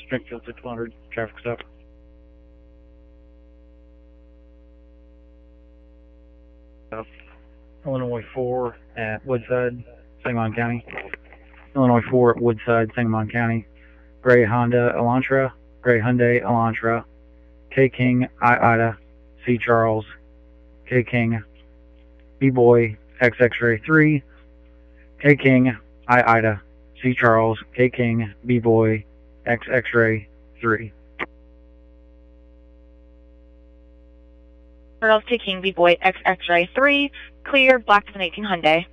Springfield to 1200, traffic stop. Illinois 4 at Woodside, Sangamon County. Illinois 4 at Woodside, Sangamon County. Gray Honda Elantra, Gray Hyundai Elantra, K King I Ida, C Charles, K King B-Boy X X-Ray 3, K King I Ida, C Charles, K King B-Boy X X-Ray 3. Charles K King B-Boy X X-Ray 3, clear, black 18 Hyundai.